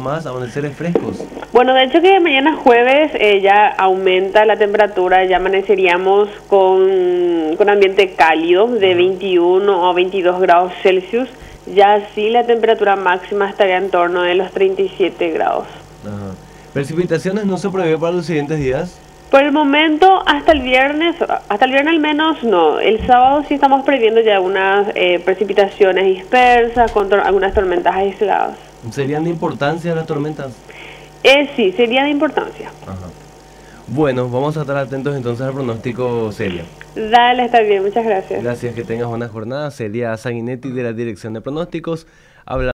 más, amaneceres frescos. Bueno, de hecho que mañana jueves ya aumenta la temperatura, ya amaneceríamos con ambiente cálido de 21 o 22 grados Celsius. Ya así la temperatura máxima estaría en torno de los 37 grados. Ajá. ¿Precipitaciones no se prevé para los siguientes días? Por el momento, hasta el viernes al menos no. El sábado sí estamos previendo ya algunas precipitaciones dispersas, con algunas tormentas aisladas. ¿Serían de importancia las tormentas? Sí, sería de importancia. Ajá. Bueno, vamos a estar atentos entonces al pronóstico, Celia. Dale, está bien, muchas gracias. Gracias, que tengas buena jornada. Celia Sanguinetti de la Dirección de Pronósticos. Habla